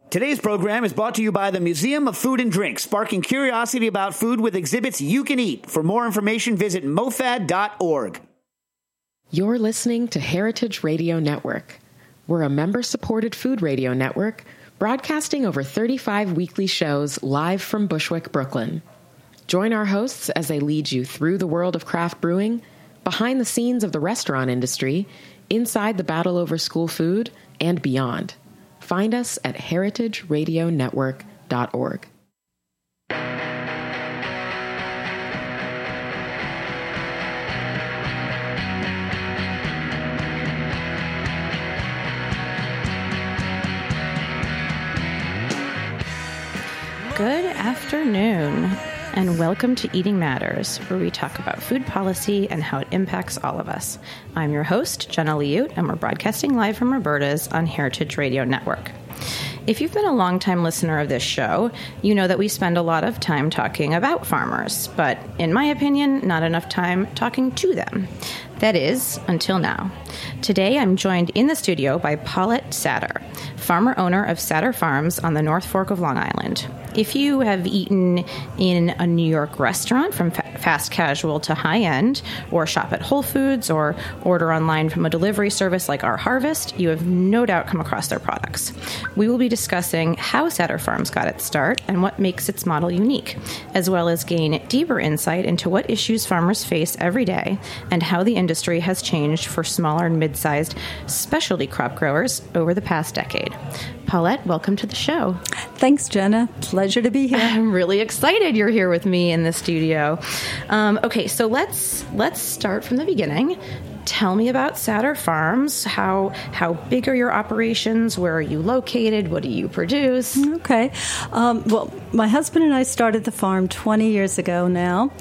Today's program is brought to you by the Museum of Food and Drink, sparking curiosity about food with exhibits you can eat. For more information, visit mofad.org. You're listening to Heritage Radio Network. We're a member-supported food radio network broadcasting over 35 weekly shows live from Bushwick, Brooklyn. Join our hosts as they lead you through the world of craft brewing, behind the scenes of the restaurant industry, inside the battle over school food, and beyond. Find us at heritageradionetwork.org. Good afternoon, and welcome to Eating Matters, where we talk about food policy and how it impacts all of us. I'm your host, Jenna Liut, and we're broadcasting live from Roberta's on Heritage Radio Network. If you've been a longtime listener of this show, you know that we spend a lot of time talking about farmers, but in my opinion, not enough time talking to them. That is, until now. Today, I'm joined in the studio by Paulette Satter, farmer-owner of Satter Farms on the North Fork of Long Island. If you have eaten in a New York restaurant from fast casual to high-end, or shop at Whole Foods, or order online from a delivery service like Our Harvest, you have no doubt come across their products. We will be discussing how Satter Farms got its start and what makes its model unique, as well as gain deeper insight into what issues farmers face every day and how the industry has changed for smaller and mid-sized specialty crop growers over the past decade. Paulette, welcome to the show. Thanks, Jenna. Pleasure to be here. I'm really excited you're here with me in the studio. Okay, so let's start from the beginning. Tell me about Satter Farms. How big are your operations? Where are you located? What do you produce? Okay. Well, my husband and I started the farm 20 years ago now.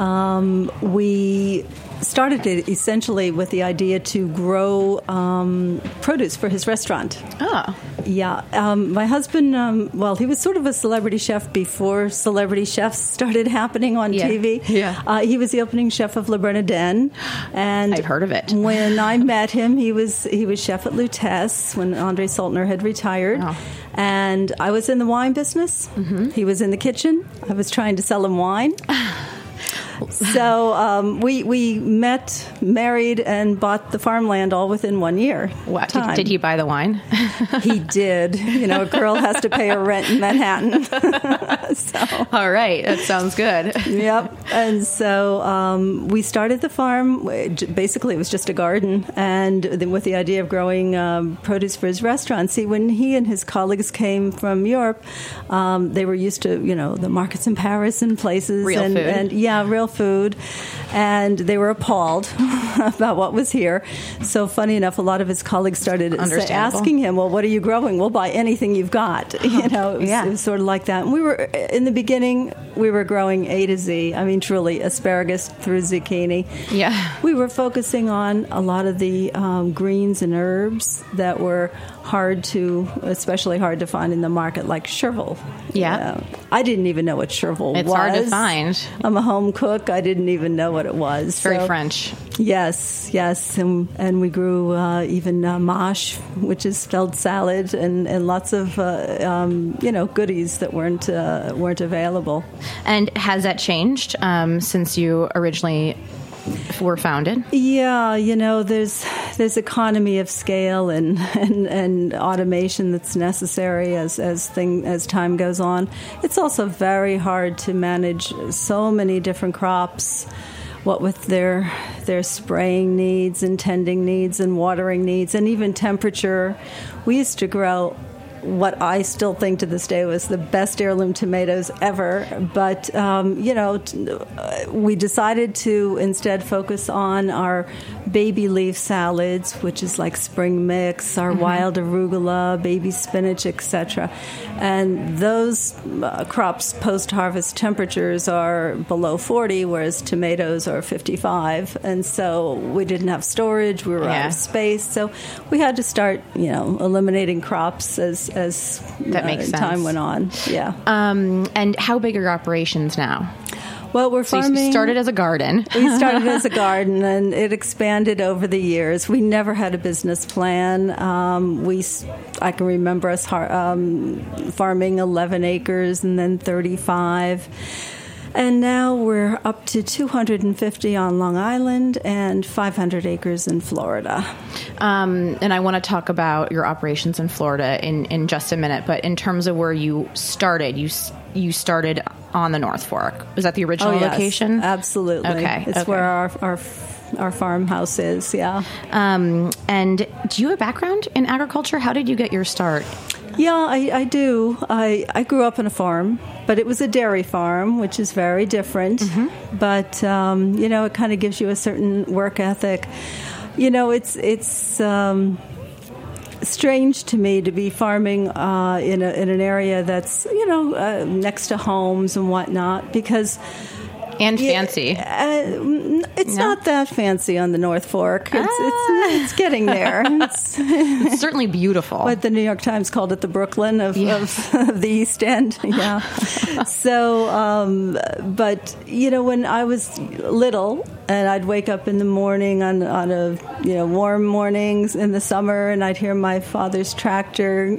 We started it essentially with the idea to grow produce for his restaurant. Oh. Yeah. My husband, he was sort of a celebrity chef before celebrity chefs started happening on TV. Yeah. He was the opening chef of Le Bernardin. And I've heard of it. When I met him, he was chef at Lutece when Andre Saltner had retired. Oh. And I was in the wine business. Mm-hmm. He was in the kitchen. I was trying to sell him wine. So we met, married, and bought the farmland all within 1 year. What? Did he buy the wine? He did. You know, a girl has to pay her rent in Manhattan. So. All right. That sounds good. Yep. And so we started the farm. Basically, it was just a garden. And then with the idea of growing produce for his restaurant. See, when he and his colleagues came from Europe, they were used to, the markets in Paris and places. Real food. And real food, and they were appalled about what was here. So funny enough, a lot of his colleagues started asking him, well, what are you growing? We'll buy anything you've got. It was sort of like that. And we were, in the beginning, we were growing A to Z. I mean, truly, asparagus through zucchini. Yeah. We were focusing on a lot of the greens and herbs that were especially hard to find in the market, like chervil. Yeah. I didn't even know what chervil was. It's hard to find. I'm a home cook. I didn't even know what it was. It's very French. Yes. And we grew even mâche, which is spelled salad, and lots of, goodies that weren't available. And has that changed since you originally were founded? Yeah, there's economy of scale and automation that's necessary as time goes on. It's also very hard to manage so many different crops, what with their spraying needs and tending needs and watering needs and even temperature. We used to grow what I still think to this day was the best heirloom tomatoes ever. But, we decided to instead focus on our baby leaf salads, which is like spring mix, our wild arugula, baby spinach, etc. And those crops post-harvest temperatures are below 40, whereas tomatoes are 55. And so we didn't have storage. We were out of space. So we had to start, eliminating crops as that makes sense. Time went on. Yeah. And how big are your operations now? Well, we're farming. So you started as a garden. We started as a garden, and it expanded over the years. We never had a business plan. I can remember us farming 11 acres and then 35. And now we're up to 250 on Long Island and 500 acres in Florida. And I want to talk about your operations in Florida in just a minute. But in terms of where you started, you started on the North Fork. Was that the original location? Absolutely. Okay. It's where our farmhouse is, yeah. And do you have a background in agriculture? How did you get your start? Yeah, I do. I grew up on a farm, but it was a dairy farm, which is very different. Mm-hmm. But, it kind of gives you a certain work ethic. It's strange to me to be farming in an area that's, next to homes and whatnot, because... And fancy. It's not that fancy on the North Fork. It's getting there. It's certainly beautiful. What the New York Times called it, the Brooklyn of the East End. Yeah. So, but when I was little, and I'd wake up in the morning on a warm mornings in the summer, and I'd hear my father's tractor.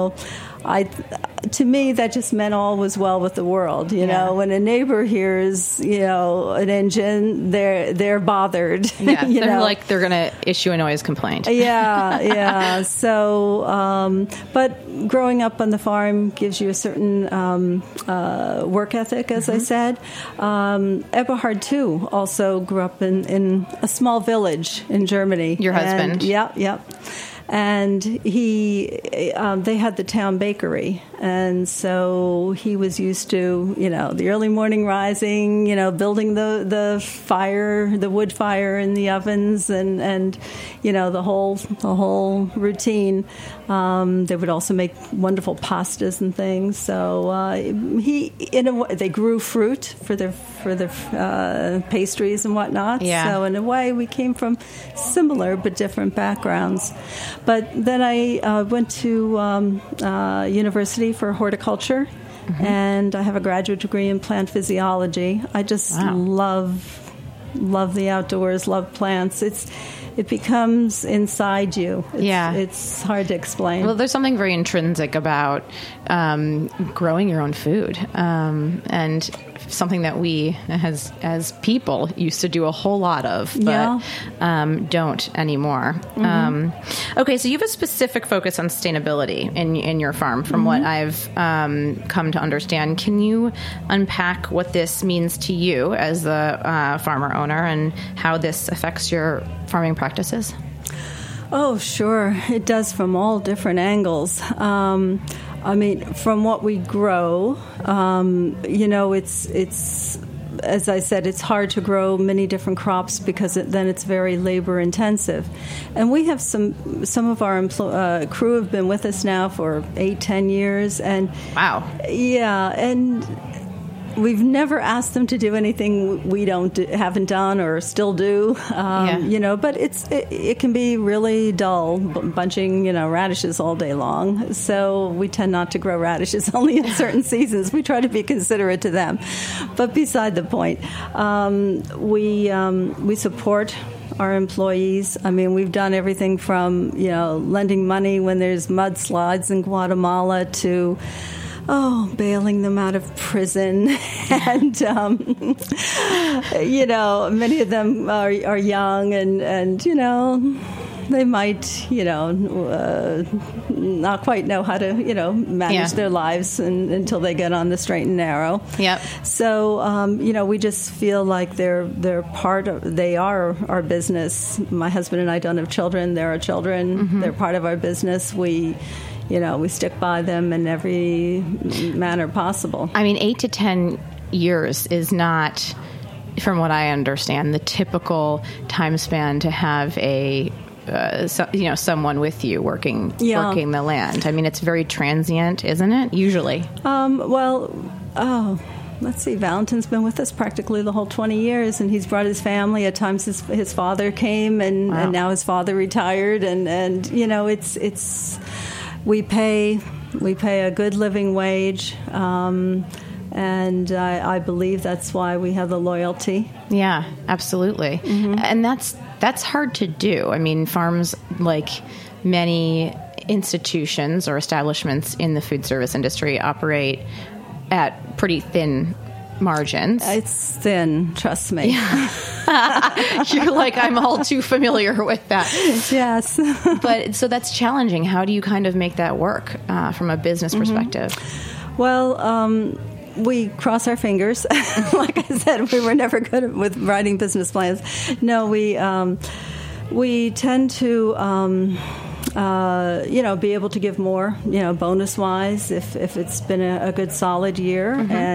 To me, that just meant all was well with the world. When a neighbor hears, an engine, they're bothered. Yeah, they're like they're going to issue a noise complaint. Yeah. So, but growing up on the farm gives you a certain work ethic, as I said. Eberhard too also grew up in a small village in Germany. Your husband? Yep. And they had the town bakery, and so he was used to, the early morning rising, building the fire, the wood fire in the ovens, and the whole routine. They would also make wonderful pastas and things. So they grew fruit for their pastries and whatnot. Yeah. So in a way, we came from similar but different backgrounds. But then I went to university for horticulture, and I have a graduate degree in plant physiology. I just love the outdoors, love plants. It becomes inside you. It's hard to explain. Well, there's something very intrinsic about growing your own food, and something that we as people used to do a whole lot of, but don't anymore. Mm-hmm. Okay, so you have a specific focus on sustainability in your farm, from what I've come to understand. Can you unpack what this means to you as the farmer owner and how this affects your farming practices? Oh, sure. It does, from all different angles. From what we grow, it's as I said, it's hard to grow many different crops because then it's very labor intensive. And we have some of our crew have been with us now for 8-10 years. And wow. Yeah, and we've never asked them to do anything we haven't done or still do, but it can be really dull bunching, radishes all day long. So we tend not to grow radishes only in certain seasons. We try to be considerate to them. But beside the point, we support our employees. We've done everything from, lending money when there's mudslides in Guatemala to bailing them out of prison. And, many of them are young and they might, not quite know how to, manage their lives until they get on the straight and narrow. Yep. So, we just feel like they are our business. My husband and I don't have children. They're our children. Mm-hmm. They're part of our business. We stick by them in every manner possible. 8 to 10 years is not, from what I understand, the typical time span to have someone with you working the land. It's very transient, isn't it? Usually. Let's see. Valentin's been with us practically the whole 20 years, and he's brought his family. At times, his father came, and now his father retired, and it's. We pay a good living wage. And I believe that's why we have the loyalty. Yeah, absolutely. And that's hard to do. I mean, farms, like many institutions or establishments in the food service industry, operate at pretty thin margins. It's thin, trust me. Yeah. You're like, I'm all too familiar with that. Yes. But so that's challenging. How do you kind of make that work from a business perspective? Well, we cross our fingers. Like I said, we were never good with writing business plans. No, we tend to, be able to give more, bonus-wise if it's been a good solid year.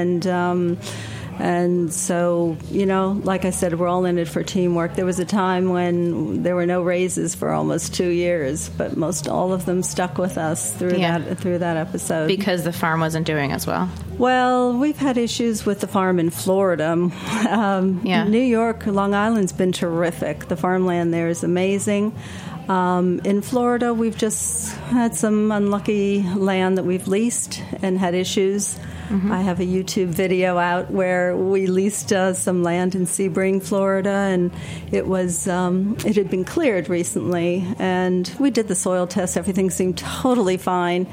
And so, like I said, we're all in it for teamwork. There was a time when there were no raises for almost 2 years, but most all of them stuck with us through that episode. Because the farm wasn't doing as well. Well, we've had issues with the farm in Florida. New York, Long Island's been terrific. The farmland there is amazing. In Florida, we've just had some unlucky land that we've leased and had issues. I have a YouTube video out where we leased some land in Sebring, Florida, and it had been cleared recently. And we did the soil test. Everything seemed totally fine.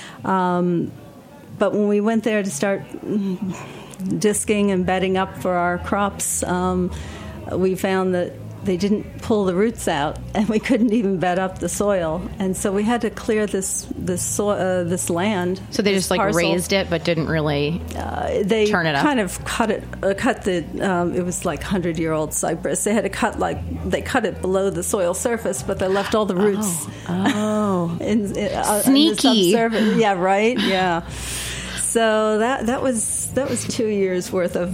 But when we went there to start disking and bedding up for our crops, we found that they didn't pull the roots out, and we couldn't even bed up the soil. And so we had to clear this land. So they just parcel. Raised it, but didn't really they turn it up. Kind of cut the. It was like 100-year-old cypress. They had to cut it below the soil surface, but they left all the roots. Sneaky. Yeah, right. Yeah. So that was 2 years worth of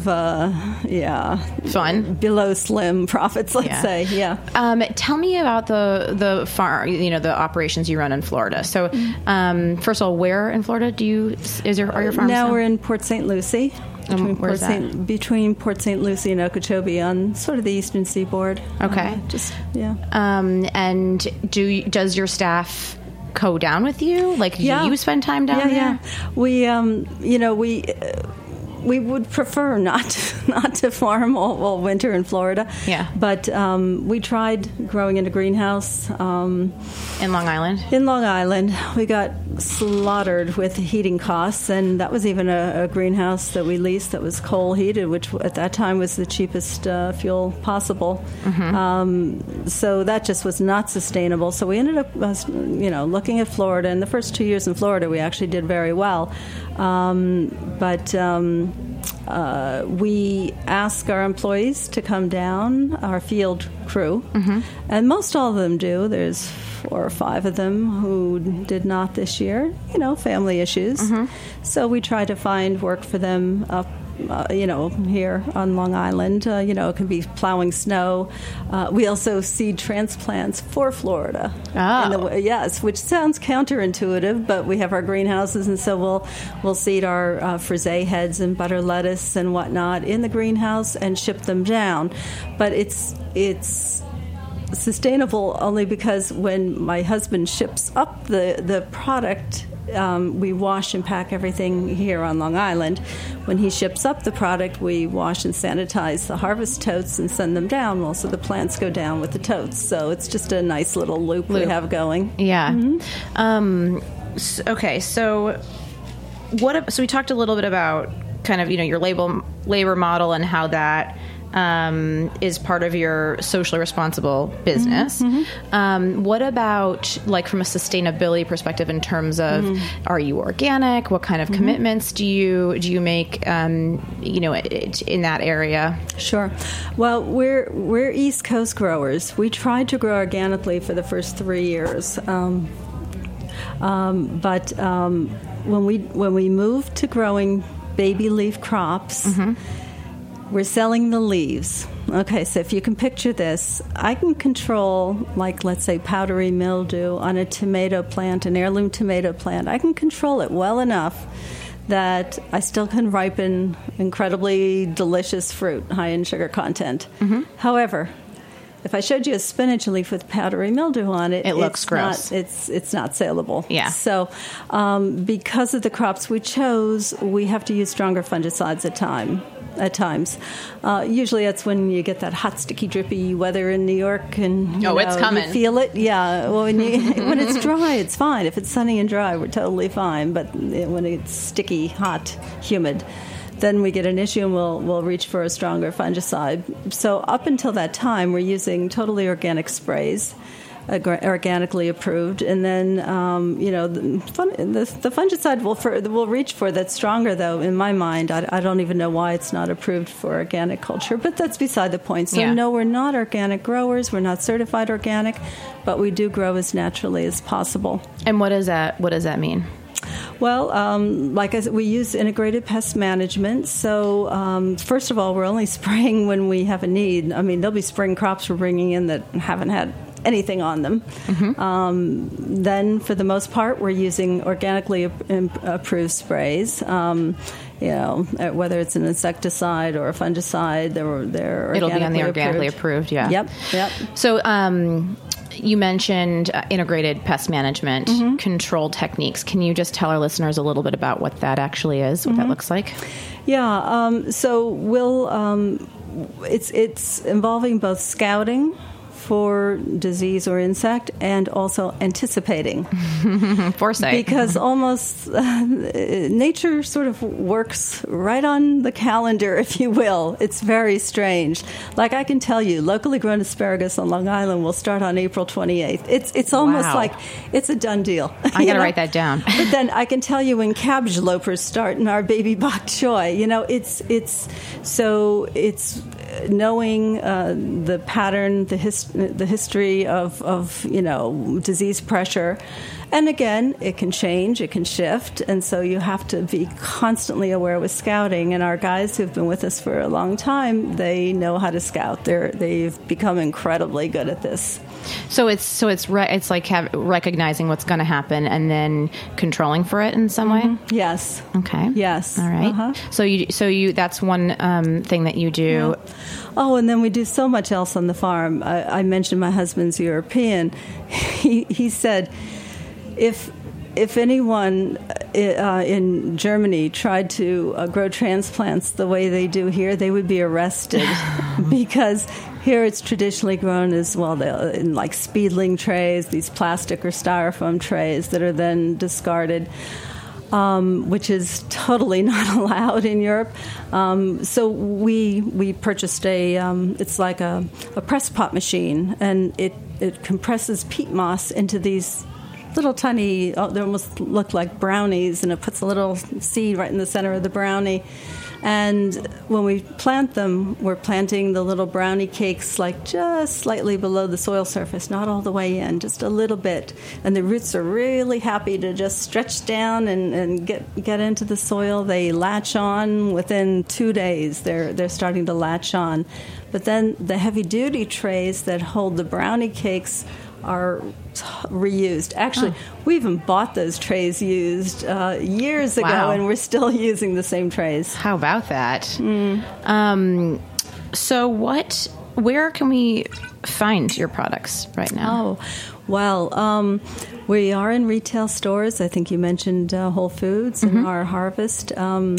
fun below slim profits, let's say. Yeah. Tell me about the farm, the operations you run in Florida. So first of all, where in Florida are your farms? Now we're in Port St. Lucie. Between Port St. Lucie and Okeechobee on sort of the eastern seaboard. Okay. And does your staff go down with you? Like, do you spend time down there? Yeah. We would prefer not to farm all winter in Florida. Yeah. But we tried growing in a greenhouse. In Long Island? In Long Island. We got slaughtered with heating costs, and that was even a greenhouse that we leased that was coal heated, which at that time was the cheapest fuel possible. So that just was not sustainable. So we ended up, looking at Florida. In the first 2 years in Florida, we actually did very well. We ask our employees to come down, our field crew, and most all of them do. There's 4 or 5 of them who did not this year, family issues. So we try to find work for them up, here on Long Island. It can be plowing snow. We also seed transplants for Florida. Yes, which sounds counterintuitive, but we have our greenhouses, and so we'll seed our frisee heads and butter lettuce and whatnot in the greenhouse and ship them down. But it's sustainable only because when my husband ships up the product, we wash and pack everything here on Long Island. When he ships up the product, we wash and sanitize the harvest totes and send them down. Well, so the plants go down with the totes. So it's just a nice little loop. We have going. Yeah. Okay. So we talked a little bit about kind of, your labor model and how that is part of your socially responsible business. What about, like, from a sustainability perspective in terms of, are you organic? What kind of commitments do you make, in that area? Sure. Well, we're East Coast growers. We tried to grow organically for the first 3 years. But when we moved to growing baby leaf crops, we're selling the leaves. Okay, so if you can picture this, I can control, like, let's say, powdery mildew on a tomato plant, an heirloom tomato plant. I can control it well enough that I still can ripen incredibly delicious fruit, high in sugar content. However, if I showed you a spinach leaf with powdery mildew on it, it looks gross. It's not saleable. Yeah. So because of the crops we chose, we have to use stronger fungicides at times. Usually that's when you get that hot, sticky, drippy weather in New York, and it's coming. You feel it. Yeah. Well, when it's dry, it's fine. If it's sunny and dry, we're totally fine. But when it's sticky, hot, humid, then we get an issue, and we'll reach for a stronger fungicide. So up until that time, we're using totally organic sprays, organically approved, and then the fungicide we'll reach for that's stronger, though. In my mind, I don't even know why it's not approved for organic culture, but that's beside the point. So no, we're not organic growers. We're not certified organic, but we do grow as naturally as possible. And what does that mean? Well, like I said, we use integrated pest management. So first of all, we're only spraying when we have a need. I mean, there'll be spring crops we're bringing in that haven't had anything on them. Mm-hmm. Then, for the most part, we're using organically approved sprays. Whether it's an insecticide or a fungicide, it'll be on the organically approved. Yeah. Yep. So, you mentioned integrated pest management control techniques. Can you just tell our listeners a little bit about what that actually is, what that looks like? Yeah. So we'll. It's involving both scouting for disease or insect, and also anticipating. Foresight. Because almost nature sort of works right on the calendar, if you will. It's very strange. Like I can tell you, locally grown asparagus on Long Island will start on April 28th. It's almost like it's a done deal. I got to write that down. But then I can tell you when cabbage lopers start in our baby bok choy. It's knowing the pattern, the history of disease pressure. And again, it can change, it can shift, and so you have to be constantly aware with scouting. And our guys who've been with us for a long time, they know how to scout. They've become incredibly good at this. So it's like recognizing what's going to happen and then controlling for it in some way. Yes. Okay. Yes. All right. Uh-huh. So you that's one thing that you do. Yeah. Oh, and then we do so much else on the farm. I mentioned my husband's European. He said, if anyone in Germany tried to grow transplants the way they do here, they would be arrested because here it's traditionally grown as well in like speedling trays, these plastic or styrofoam trays that are then discarded. Which is totally not allowed in Europe. So we purchased it's like a press pot machine, and it compresses peat moss into these little tiny, they almost look like brownies, and it puts a little seed right in the center of the brownie. And when we plant them, we're planting the little brownie cakes like just slightly below the soil surface, not all the way in, just a little bit. And the roots are really happy to just stretch down and get into the soil. They latch on within 2 days. They're starting to latch on. But then the heavy-duty trays that hold the brownie cakes are reused. Actually, we even bought those trays used years ago, and we're still using the same trays. How about that? So where can we find your products right now? Oh, well, we are in retail stores. I think you mentioned Whole Foods and our Harvest.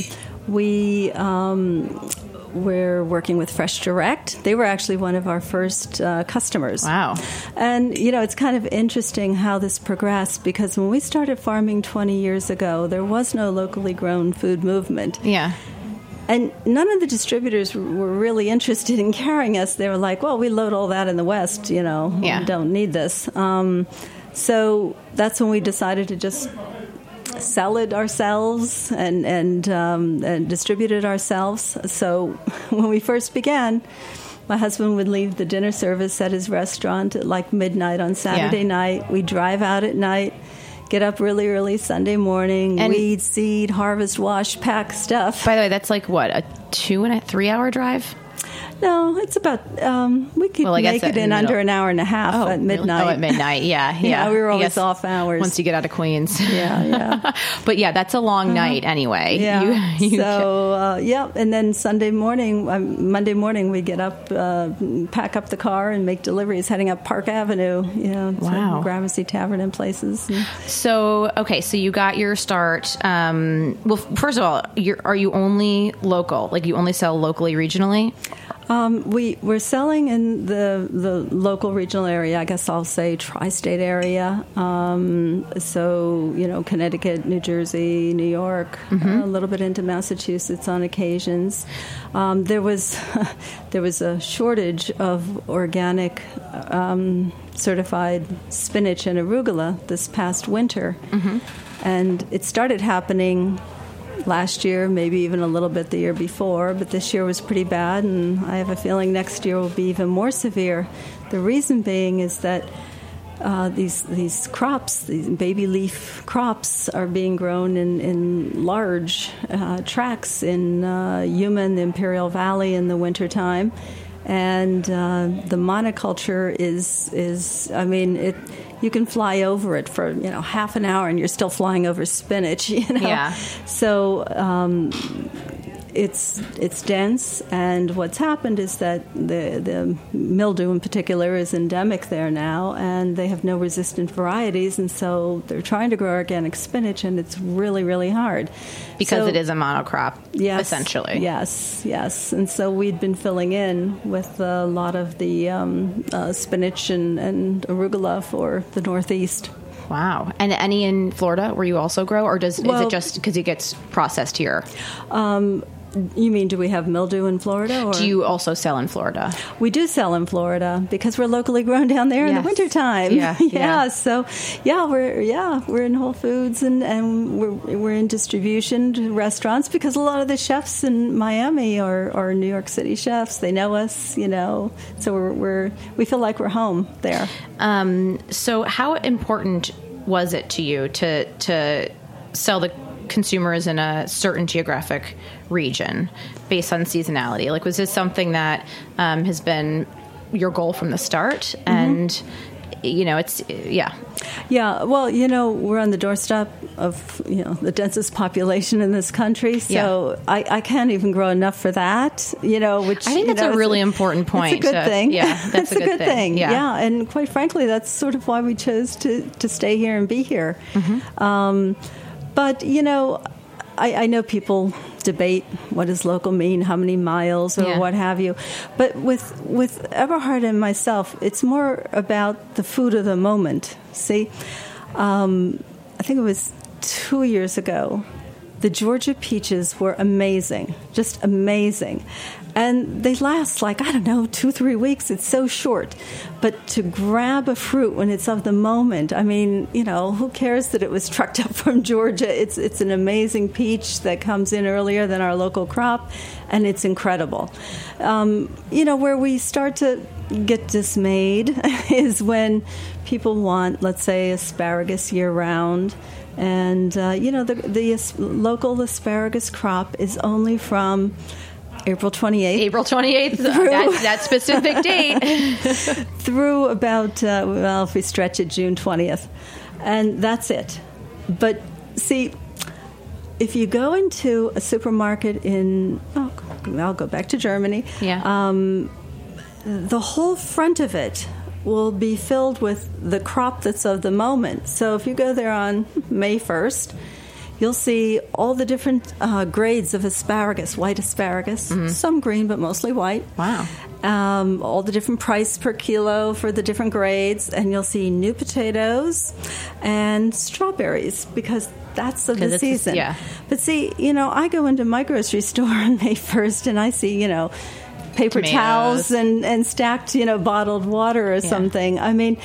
We're working with Fresh Direct. They were actually one of our first customers. Wow. And, it's kind of interesting how this progressed, because when we started farming 20 years ago, there was no locally grown food movement. Yeah. And none of the distributors were really interested in carrying us. They were like, well, we load all that in the West, we don't need this. So that's when we decided to just sell it ourselves and distribute it ourselves. So when we first began, my husband would leave the dinner service at his restaurant at like midnight on Saturday night. We'd drive out at night, get up really early Sunday morning, and weed, seed, harvest, wash, pack stuff. By the way, that's like what, a 2 and a 3 hour drive? No, it's about, we could make it in under an hour and a half at midnight. Really? Oh, at midnight, yeah. We were always off hours. Once you get out of Queens. Yeah. But yeah, that's a long night anyway. Yeah. And then Monday morning, we get up, pack up the car and make deliveries heading up Park Avenue, to Gramercy Tavern and places. So you got your start. Well, first of all, are you only local? Like you only sell locally, regionally? We're selling in the local regional area. I guess I'll say tri-state area. So Connecticut, New Jersey, New York, a little bit into Massachusetts on occasions. There was a shortage of organic certified spinach and arugula this past winter, and it started happening last year, maybe even a little bit the year before, but this year was pretty bad, and I have a feeling next year will be even more severe. The reason being is that these crops, these baby leaf crops, are being grown in large tracts in Yuma and the Imperial Valley in the wintertime. And the monoculture is you can fly over it for half an hour and you're still flying over spinach. Yeah. So it's dense, and what's happened is that the mildew in particular is endemic there now, and they have no resistant varieties, and so they're trying to grow organic spinach, and it's really, really hard. Because it is a monocrop, yes, essentially. Yes. And so we'd been filling in with a lot of the spinach and arugula for the Northeast. Wow. And any in Florida where you also grow, or is it just because it gets processed here? You mean, do we have mildew in Florida? Or? Do you also sell in Florida? We do sell in Florida because we're locally grown down there in the wintertime. Yeah. So, we're in Whole Foods and we're in distribution to restaurants because a lot of the chefs in Miami are New York City chefs. They know us, so we feel like we're home there. So how important was it to you to sell the consumers in a certain geographic region based on seasonality? Like, was this something that has been your goal from the start? And it's well, we're on the doorstep of the densest population in this country, so I can't even grow enough for that. Which I think that's a really important point. It's a good thing. Yeah, that's a good thing. Yeah, and quite frankly, that's sort of why we chose to stay here and be here. But, I know people debate what does local mean, how many miles or what have you. But with Eberhard and myself, it's more about the food of the moment. See, I think it was 2 years ago, the Georgia peaches were amazing, just amazing. And they last 2-3 weeks. It's so short. But to grab a fruit when it's of the moment, who cares that it was trucked up from Georgia? It's an amazing peach that comes in earlier than our local crop, and it's incredible. Where we start to get dismayed is when people want, let's say, asparagus year-round. And, the local asparagus crop is only from April 28th. April 28th, that specific date. Through about, if we stretch it, June 20th. And that's it. But, see, if you go into a supermarket I'll go back to Germany. Yeah. The whole front of it will be filled with the crop that's of the moment. So if you go there on May 1st, you'll see all the different grades of asparagus, white asparagus, some green but mostly white. Wow. All the different price per kilo for the different grades, and you'll see new potatoes and strawberries because that's of the season. But see, I go into my grocery store on May 1st and I see, paper Tomatoes. Towels and stacked, bottled water or something.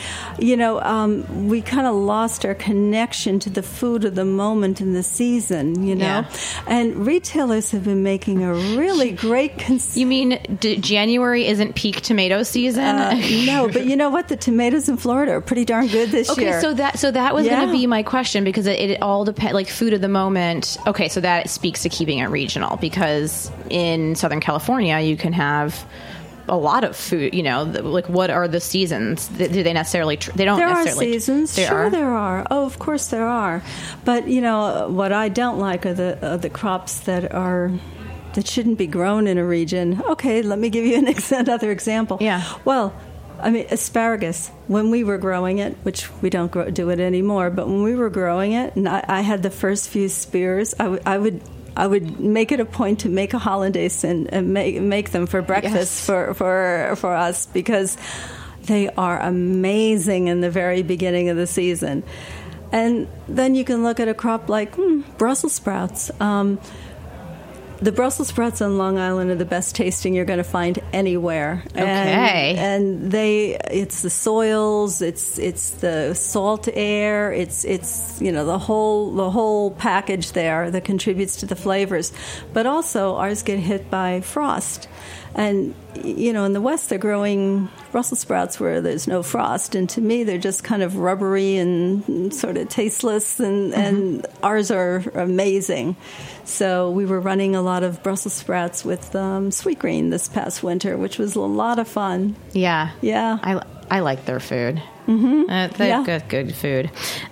We kind of lost our connection to the food of the moment in the season, And retailers have been making a really great... You mean January isn't peak tomato season? No, but you know what? The tomatoes in Florida are pretty darn good this year. Okay, so that was going to be my question, because it all depends, like food of the moment. Okay, so that speaks to keeping it regional, because in Southern California, you can have have a lot of food, like what are the seasons? Do they necessarily, they don't there necessarily. There are seasons. There are. Oh, of course there are. But, what I don't like are the crops that shouldn't be grown in a region. Okay, let me give you another example. Yeah. Well, asparagus, when we were growing it, which we don't do it anymore, but when we were growing it, and I had the first few spears, I would make it a point to make a hollandaise and make them for breakfast for us, because they are amazing in the very beginning of the season. And then you can look at a crop like Brussels sprouts. The Brussels sprouts on Long Island are the best tasting you're going to find anywhere. Okay. And it's the soils, it's the salt air, it's the whole package there that contributes to the flavors. But also ours get hit by frost. And, in the West, they're growing Brussels sprouts where there's no frost. And to me, they're just kind of rubbery and sort of tasteless. And ours are amazing. So we were running a lot of Brussels sprouts with Sweetgreen this past winter, which was a lot of fun. Yeah. Yeah. I like their food. Mm-hmm. They're good food.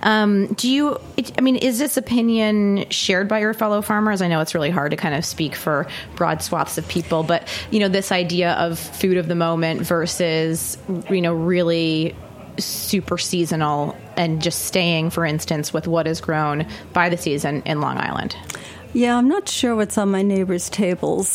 Is this opinion shared by your fellow farmers? I know it's really hard to kind of speak for broad swaths of people, but, this idea of food of the moment versus, really super seasonal and just staying, for instance, with what is grown by the season in Long Island. Yeah, I'm not sure what's on my neighbors' tables.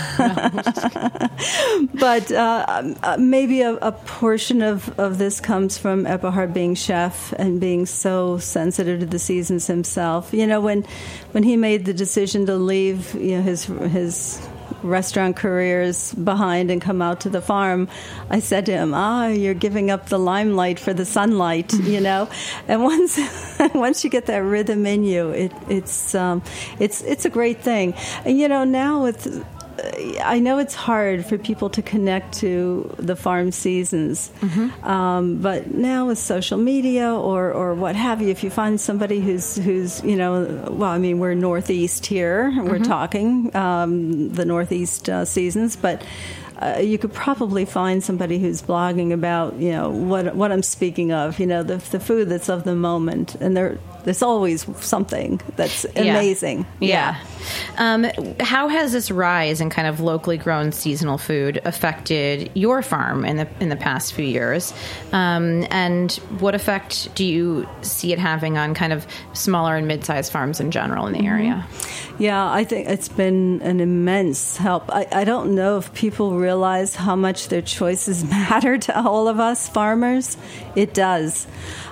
But maybe a portion of this comes from Eberhard being chef and being so sensitive to the seasons himself. When he made the decision to leave his restaurant careers behind and come out to the farm, I said to him, you're giving up the limelight for the sunlight, And once you get that rhythm in you, it's a great thing. And now I know it's hard for people to connect to the farm seasons, but now with social media or what have you, if you find somebody who's we're Northeast here, we're talking the Northeast seasons, but you could probably find somebody who's blogging about what I'm speaking of, the food that's of the moment, and there's always something that's amazing. Yeah. How has this rise in kind of locally grown seasonal food affected your farm in the past few years? And what effect do you see it having on kind of smaller and mid-sized farms in general in the area? Yeah, I think it's been an immense help. I don't know if people realize how much their choices matter to all of us farmers. It does.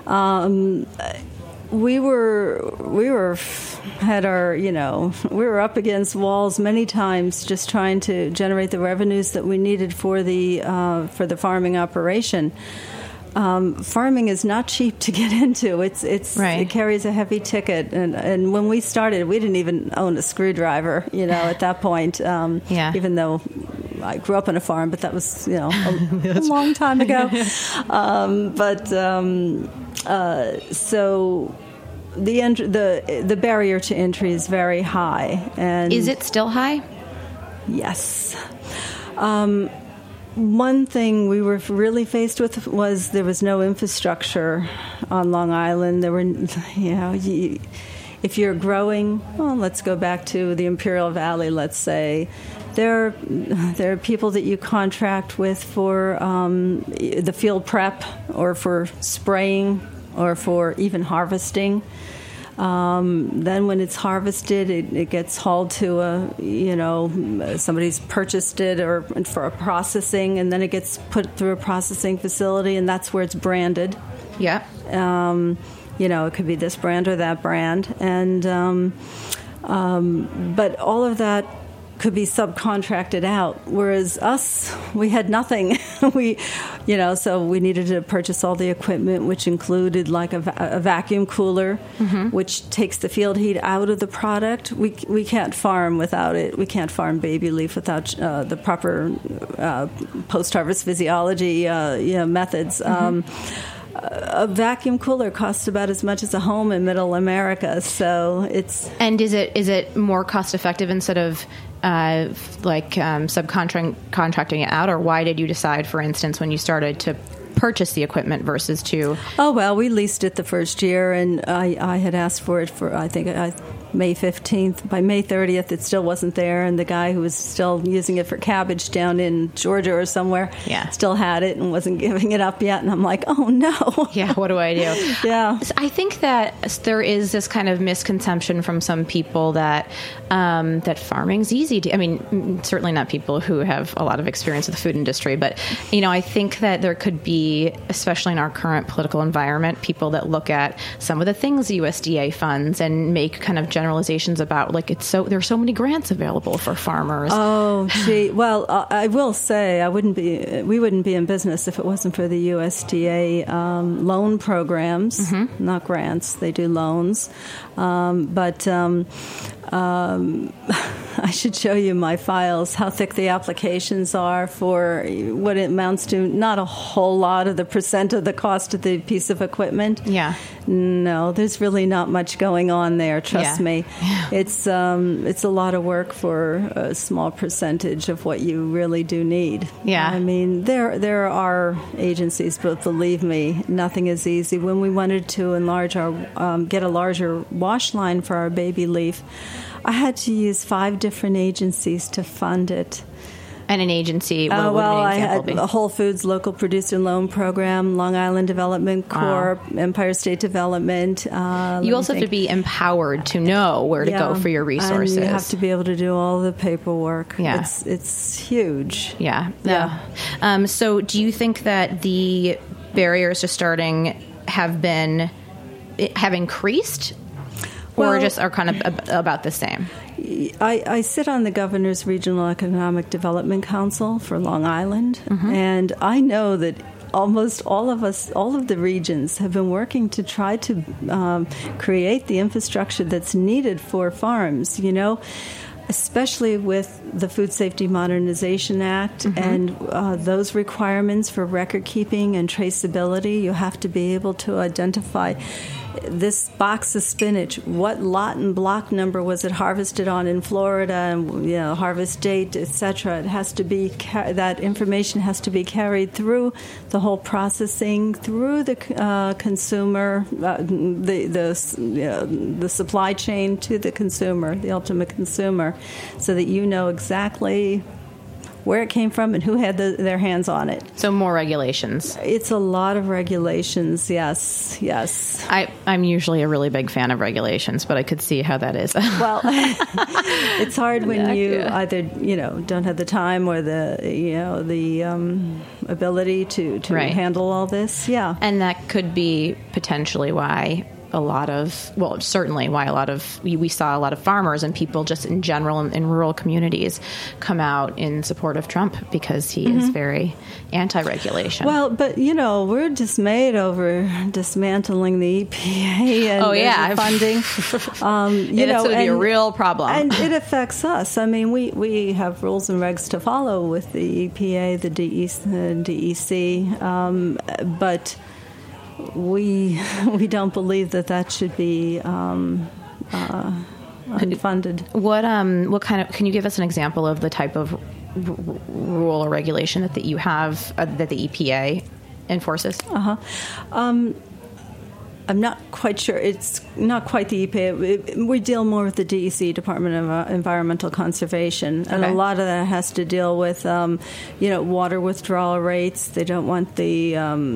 We were up against walls many times just trying to generate the revenues that we needed for the farming operation. Farming is not cheap to get into. It carries a heavy ticket, and when we started, we didn't even own a screwdriver. At that point, even though I grew up on a farm, but that was a long time ago. So the barrier to entry is very high. And is it still high? Yes. One thing we were really faced with was there was no infrastructure on Long Island. There were, if you're growing, let's go back to the Imperial Valley, let's say. There are people that you contract with for the field prep or for spraying or for even harvesting. Then when it's harvested, it gets hauled to somebody's purchased it or for a processing, and then it gets put through a processing facility, and that's where it's branded. Yeah. It could be this brand or that brand, and but all of that could be subcontracted out, whereas us, we had nothing. So we needed to purchase all the equipment, which included like a vacuum cooler, which takes the field heat out of the product. We can't farm without it. We can't farm baby leaf without the proper post-harvest physiology methods. A vacuum cooler costs about as much as a home in Middle America, so it's. And is it more cost effective instead of subcontracting it out, or why did you decide, for instance, when you started to purchase the equipment versus to? Oh, well, we leased it the first year, and I had asked for it for, I think, May 15th. By May 30th, it still wasn't there, and the guy who was still using it for cabbage down in Georgia or somewhere still had it and wasn't giving it up yet. And I'm like, oh, no. Yeah, what do I do? Yeah. I think that there is this kind of misconception from some people that that farming's easy to, I mean, certainly not people who have a lot of experience with the food industry, but, I think that there could be, especially in our current political environment, people that look at some of the things the USDA funds and make kind of generalizations about, like, there's so many grants available for farmers. Oh, gee. Well, I will say we wouldn't be in business if it wasn't for the USDA loan programs, not grants. They do loans. I should show you my files, how thick the applications are for what it amounts to not a whole lot of the percent of the cost of the piece of equipment. Yeah. No, there's really not much going on there, trust me. Yeah. It's a lot of work for a small percentage of what you really do need. Yeah. I mean, there are agencies, but believe me, nothing is easy. When we wanted to enlarge get a larger wash line for our baby leaf, I had to use 5 different agencies to fund it. And an agency, what would I an example had be? Whole Foods Local Producer Loan Program, Long Island Development Corp., Empire State Development. You also have to be empowered to know where to go for your resources. And you have to be able to do all the paperwork. Yeah. It's huge. Yeah. Yeah. So do you think that the barriers to starting have increased? Or just are kind of about the same? I sit on the Governor's Regional Economic Development Council for Long Island, and I know that almost all of the regions have been working to try to create the infrastructure that's needed for farms, especially with the Food Safety Modernization Act and those requirements for record keeping and traceability. You have to be able to identify this box of spinach, what lot and block number was it harvested on in Florida, and harvest date, etc. It has to be that information has to be carried through the whole processing, through the consumer, the supply chain to the consumer, the ultimate consumer, so that you know exactly where it came from and who had their hands on it. So more regulations. It's a lot of regulations, yes. I'm usually a really big fan of regulations, but I could see how that is. Well, it's hard when you either, don't have the time or the ability to handle all this. Yeah. And that could be potentially why we saw a lot of farmers and people just in general in rural communities come out in support of Trump because he is very anti-regulation. Well, but, we're dismayed over dismantling the EPA and funding. It's going to be a real problem. And it affects us. I mean, we have rules and regs to follow with the EPA, the DEC, but we don't believe that should be unfunded. What kind of? Can you give us an example of the type of rule or regulation that you have that the EPA enforces? I'm not quite sure. It's not quite the EPA. We deal more with the DEC, Department of Environmental Conservation, and a lot of that has to deal with, water withdrawal rates. They don't want the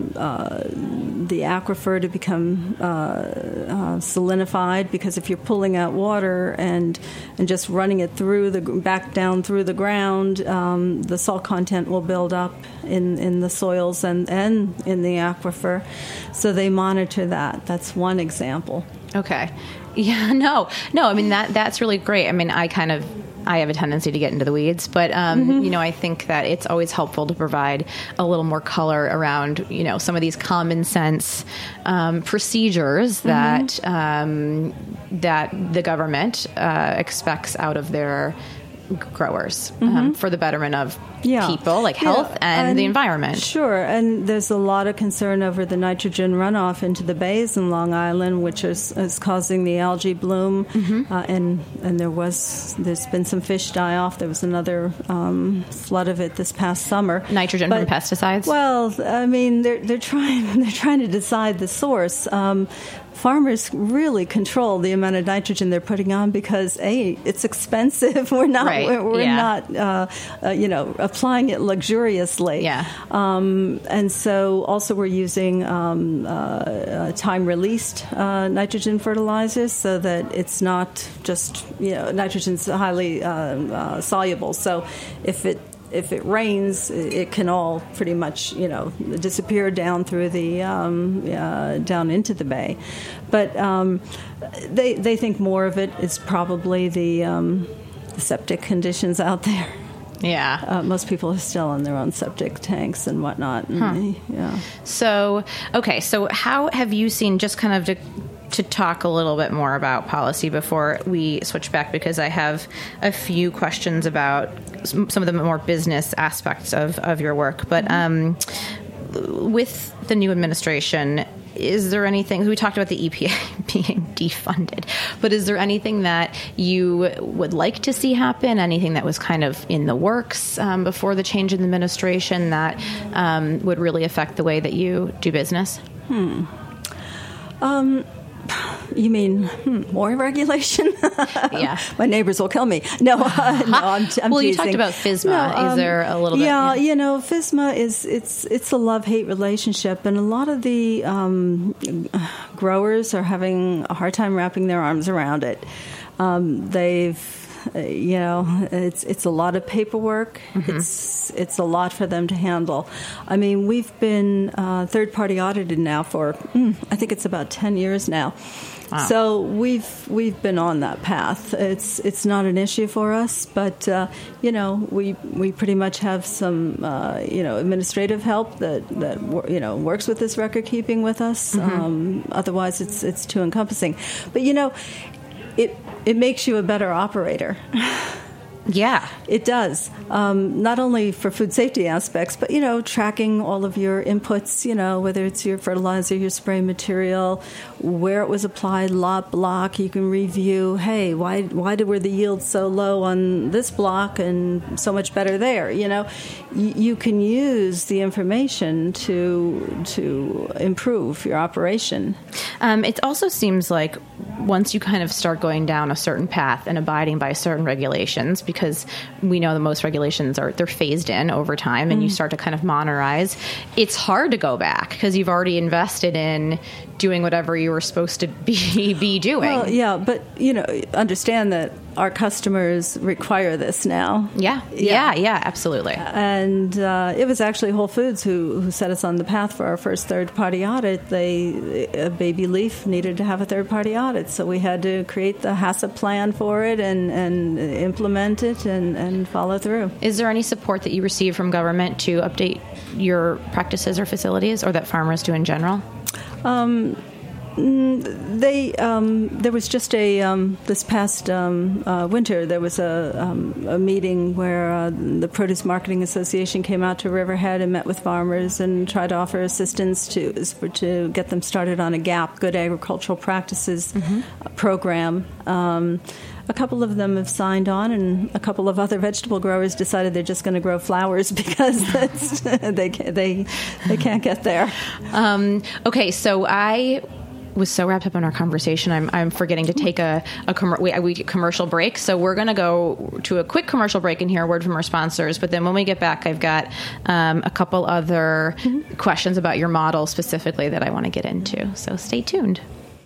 aquifer to become salinified, because if you're pulling out water and just running it back down through the ground, the salt content will build up in the soils and in the aquifer. So they monitor that. That's one example. Okay. Yeah, no. I mean, that's really great. I mean, I have a tendency to get into the weeds, but, I think that it's always helpful to provide a little more color around, some of these common sense procedures that the government expects out of their growers for the betterment of people, like health and the environment. Sure, and there's a lot of concern over the nitrogen runoff into the bays in Long Island, which is causing the algae bloom, and there's been some fish die off. There was another flood of it this past summer. Nitrogen from pesticides? Well, I mean, they're trying to decide the source. Farmers really control the amount of nitrogen they're putting on because it's expensive. We're not applying it luxuriously. Yeah. And so also we're using time released nitrogen fertilizers so that it's not just nitrogen's highly soluble. So if it rains, it can all pretty much, disappear down through the down into the bay. But they think more of it is probably the septic conditions out there. Yeah. Most people are still on their own septic tanks and whatnot. Yeah. So how have you seen, just kind of to talk a little bit more about policy before we switch back, because I have a few questions about some of the more business aspects of your work. But with the new administration, is there anything, we talked about the EPA being defunded, but is there anything that you would like to see happen, anything that was kind of in the works before the change in the administration that would really affect the way that you do business? You mean more regulation? Yeah, my neighbors will kill me. No, I'm well, teasing. You talked about FSMA. Is there a little bit? Yeah, FSMA it's a love-hate relationship, and a lot of the growers are having a hard time wrapping their arms around it. It's a lot of paperwork. It's a lot for them to handle. I mean, we've been third-party audited now for I think it's about 10 years now. Wow. So we've been on that path. It's not an issue for us, but we pretty much have some administrative help that works with this record keeping with us. Otherwise, it's too encompassing. But it makes you a better operator. Yeah, it does. Not only for food safety aspects, but, tracking all of your inputs, whether it's your fertilizer, your spray material, where it was applied, lot block. You can review, hey, why were the yields so low on this block and so much better there? You can use the information to improve your operation. It also seems like once you kind of start going down a certain path and abiding by certain regulations, because we know that most regulations they're phased in over time, and you start to kind of monetize, it's hard to go back because you've already invested in doing whatever you were supposed to be doing. Well, yeah, but understand that our customers require this now. Yeah, absolutely. And it was actually Whole Foods who set us on the path for our first third-party audit. Baby Leaf needed to have a third-party audit, so we had to create the HACCP plan for it and implement it and follow through. Is there any support that you receive from government to update your practices or facilities, or that farmers do in general? There was just this past winter, there was a meeting where the Produce Marketing Association came out to Riverhead and met with farmers and tried to offer assistance to get them started on a GAP, Good Agricultural Practices program. A couple of them have signed on, and a couple of other vegetable growers decided they're just going to grow flowers because they can't get there. Okay, so I was so wrapped up in our conversation, I'm forgetting to take a commercial break. So we're going to go to a quick commercial break and hear a word from our sponsors. But then when we get back, I've got a couple other questions about your model specifically that I want to get into. So stay tuned.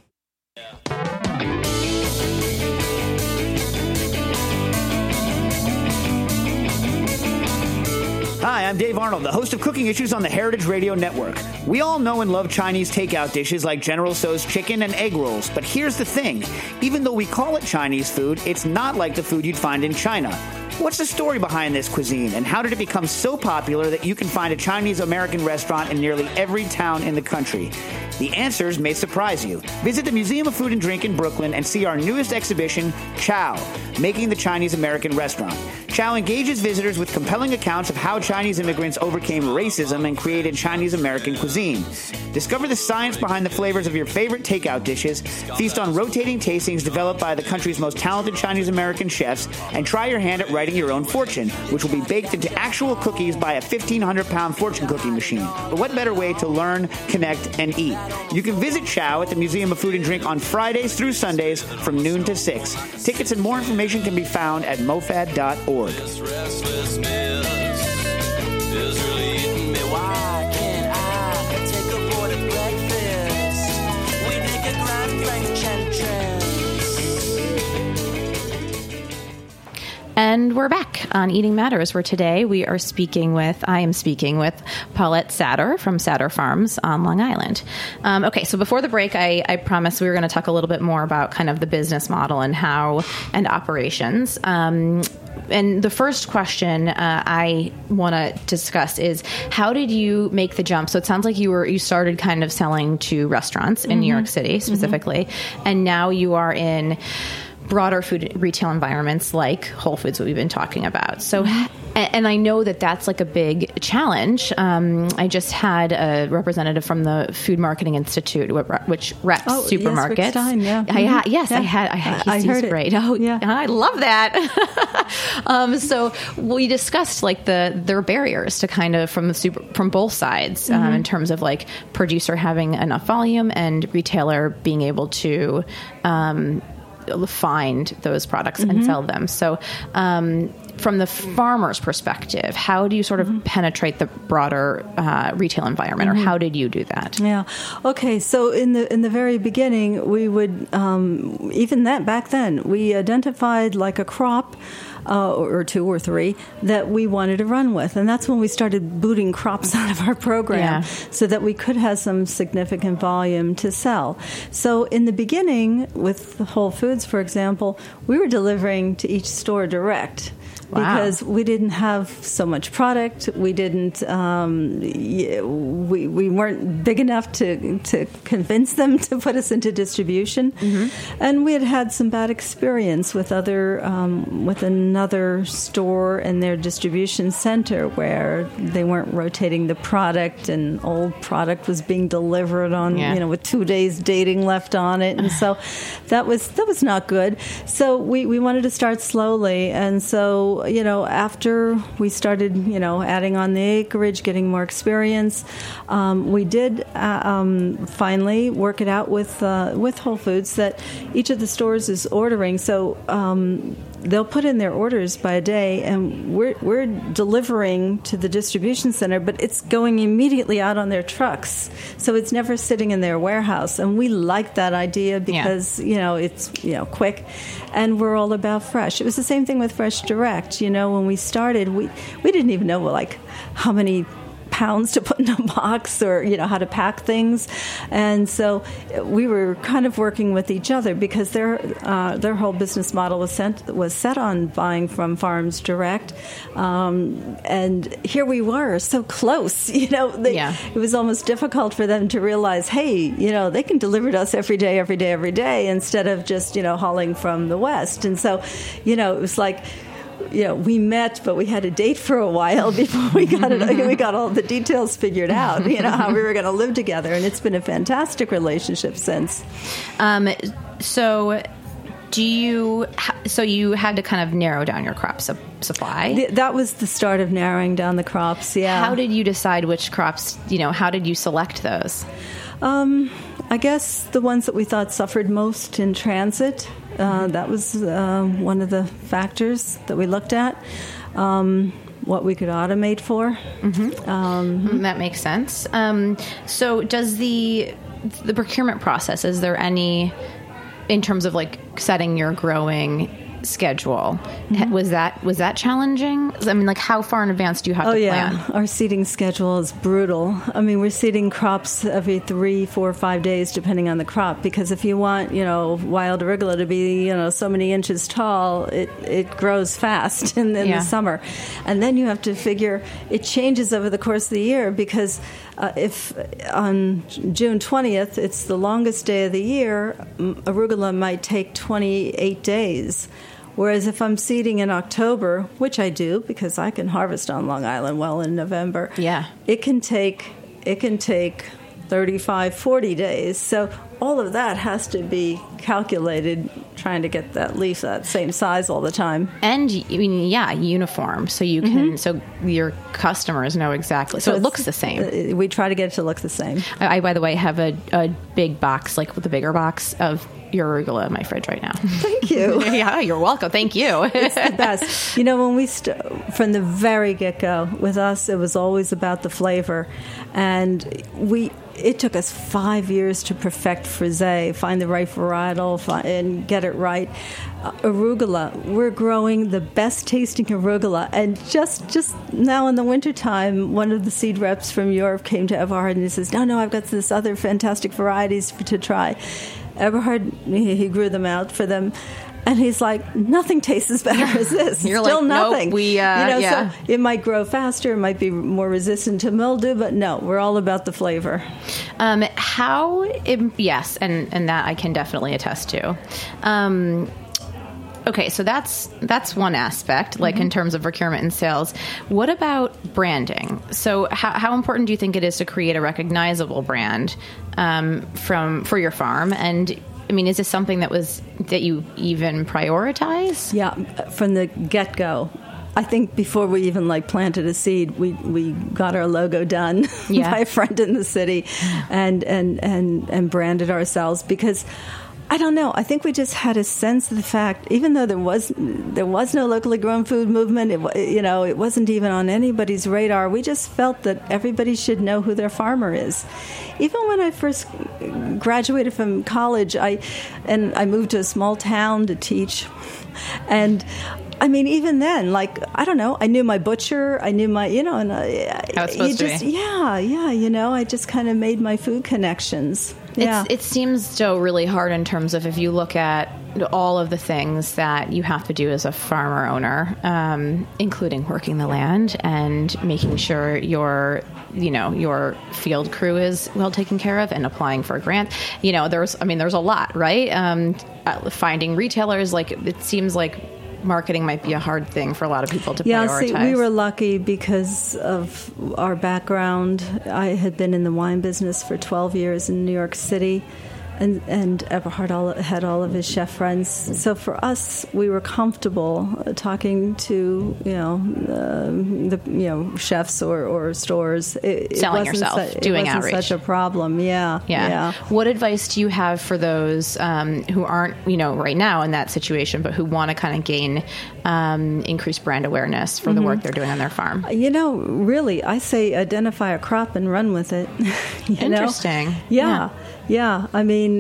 Hi, I'm Dave Arnold, the host of Cooking Issues on the Heritage Radio Network. We all know and love Chinese takeout dishes like General Tso's chicken and egg rolls. But here's the thing. Even though we call it Chinese food, it's not like the food you'd find in China. What's the story behind this cuisine, and how did it become so popular that you can find a Chinese-American restaurant in nearly every town in the country? The answers may surprise you. Visit the Museum of Food and Drink in Brooklyn and see our newest exhibition, Chow, Making the Chinese American Restaurant. Chow engages visitors with compelling accounts of how Chinese immigrants overcame racism and created Chinese American cuisine. Discover the science behind the flavors of your favorite takeout dishes, feast on rotating tastings developed by the country's most talented Chinese American chefs, and try your hand at writing your own fortune, which will be baked into actual cookies by a 1,500-pound fortune cookie machine. But what better way to learn, connect, and eat? You can visit Chow at the Museum of Food and Drink on Fridays through Sundays from noon to 6. Tickets and more information can be found at mofad.org. This restlessness is really eating me. Why can't I take a board at breakfast? We make a grand French entrance. And we're back on Eating Matters, where today I am speaking with Paulette Satter from Satter Farms on Long Island. Okay, so before the break, I promised we were going to talk a little bit more about kind of the business model and operations. And the first question I want to discuss is, how did you make the jump? So it sounds like you started kind of selling to restaurants in New York City specifically, and now you are in broader food retail environments like Whole Foods, what we've been talking about. So, and I know that that's like a big challenge. I just had a representative from the Food Marketing Institute, which reps supermarkets. Yes, Rick Stein, yeah. I had. He's great. Oh, yeah. I love that. So we discussed like their barriers to kind of from both sides in terms of like producer having enough volume and retailer being able to find those products and sell them. So from the farmer's perspective, how do you sort of penetrate the broader retail environment, or how did you do that? Yeah. Okay. So in the very beginning, we would back then we identified like a crop or two or three that we wanted to run with, and that's when we started booting crops out of our program so that we could have some significant volume to sell. So in the beginning, with Whole Foods, for example, we were delivering to each store direct. Because we didn't have so much product, we didn't, we weren't big enough to convince them to put us into distribution, and we had some bad experience with another store in their distribution center where they weren't rotating the product, and old product was being delivered on, with 2 days dating left on it, and so that was not good. So we wanted to start slowly, and so. After we started, adding on the acreage, getting more experience, we did finally work it out with Whole Foods that each of the stores is ordering. So they'll put in their orders by a day, and we're delivering to the distribution center, but it's going immediately out on their trucks. So it's never sitting in their warehouse. And we like that idea because, it's, quick. And we're all about fresh. It was the same thing with Fresh Direct. When we started, we didn't even know how many pounds to put in a box or how to pack things, and so we were kind of working with each other because their whole business model was set on buying from farms direct, and here we were so close. It was almost difficult for them to realize, hey, they can deliver to us every day instead of just hauling from the West, and so it was like. We met, but we had a date for a while before we got it. We got all the details figured out, how we were going to live together. And it's been a fantastic relationship since. So you had to kind of narrow down your crop supply? That was the start of narrowing down the crops, yeah. How did you decide which crops, how did you select those? I guess the ones that we thought suffered most in transit. That was one of the factors that we looked at, what we could automate for. That makes sense. So does the procurement process, is there any, in terms of like setting your growing schedule. Was that challenging? I mean, like, how far in advance do you have to plan? Our seeding schedule is brutal. I mean, we're seeding crops every 3, 4, 5 days, depending on the crop. Because if you want, wild arugula to be, so many inches tall, it grows fast in the summer, and then you have to figure it changes over the course of the year. Because if on June 20th it's the longest day of the year, arugula might take 28 days. Whereas if I'm seeding in October, which I do because I can harvest on Long Island well in November, it can take 35, 40 days. So all of that has to be calculated, trying to get that leaf that same size all the time. And uniform, so you can, so your customers know exactly. So it looks the same. We try to get it to look the same. I by the way, have a big box, like with a bigger box of your arugula in my fridge right now. Thank you. Yeah, you're welcome. Thank you. It's the best. When we from the very get-go, with us, it was always about the flavor. And it took us 5 years to perfect Frisée, find the right varietal, and get it right. Arugula, we're growing the best tasting arugula. And just now in the wintertime, one of the seed reps from Europe came to Everhard and he says, no, I've got this other fantastic varieties to try. Everhard, he grew them out for them. And he's like, nothing tastes as better as this. You're Still like, nothing. Nope, So it might grow faster, it might be more resistant to mildew, but no, we're all about the flavor. Yes, and that I can definitely attest to. Okay, so that's one aspect, like in terms of procurement and sales. What about branding? So how important do you think it is to create a recognizable brand for your farm? And I mean, is this something that you even prioritize? Yeah, from the get-go. I think before we even planted a seed, we got our logo done by a friend in the city, and branded ourselves because. I don't know. I think we just had a sense of the fact, even though there was no locally grown food movement, it wasn't even on anybody's radar. We just felt that everybody should know who their farmer is. Even when I first graduated from college, I moved to a small town to teach, and I mean, even then, I don't know, I knew my butcher, I knew my, and how it's supposed to be. I just kind of made my food connections. Yeah. It seems so really hard in terms of if you look at all of the things that you have to do as a farmer owner, including working the land and making sure your field crew is well taken care of and applying for a grant. There's a lot, right? Finding retailers, it seems like marketing might be a hard thing for a lot of people to prioritize. Yeah, we were lucky because of our background. I had been in the wine business for 12 years in New York City, and Everhard had all of his chef friends. So for us, we were comfortable talking to the chefs or stores. Selling yourself, doing outreach. It wasn't such a problem. Yeah. What advice do you have for those who aren't right now in that situation, but who want to kind of gain increased brand awareness for the work they're doing on their farm? Really, I say identify a crop and run with it. Interesting. Yeah. I mean,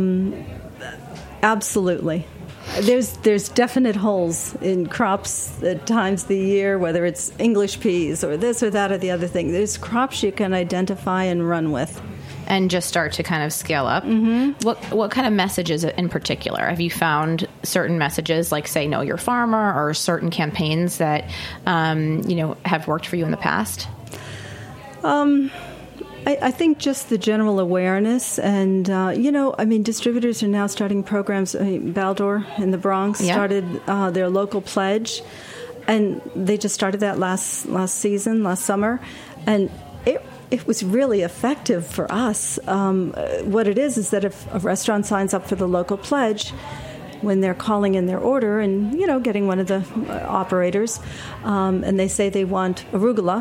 absolutely. There's definite holes in crops at times of the year, whether it's English peas or this or that or the other thing. There's crops you can identify and run with. And just start to kind of scale up. Mm-hmm. What kind of messages in particular? Have you found certain messages, like, say, Know Your Farmer, or certain campaigns that, have worked for you in the past? I think just the general awareness and, distributors are now starting programs. Baldor in the Bronx started their local pledge, and they just started that last summer, and it was really effective for us. What it is that if a restaurant signs up for the local pledge, when they're calling in their order and, getting one of the operators, and they say they want arugula,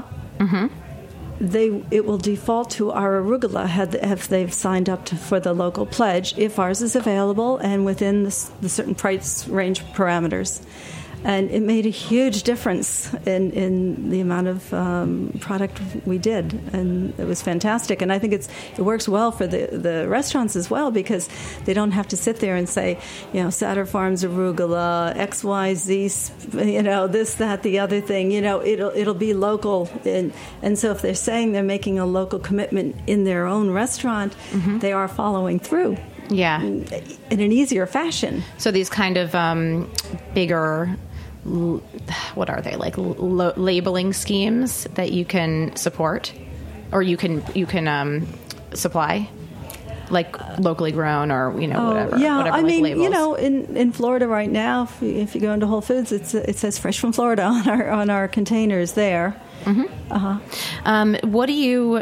it will default to our arugula if they've signed up for the local pledge, if ours is available and within the certain price range parameters. And it made a huge difference in the amount of product we did, and it was fantastic. And I think it works well for the restaurants as well, because they don't have to sit there and say, Satter Farms arugula, XYZ, this, that, the other thing. It'll be local, and so if they're saying they're making a local commitment in their own restaurant, they are following through. Yeah, in an easier fashion. So these kind of bigger, what are they, like labeling schemes that you can support, or you can supply, like locally grown, or whatever. Yeah, whatever, I mean, labels. in Florida right now, if you go into Whole Foods, it says "Fresh from Florida" on our containers there. What do you?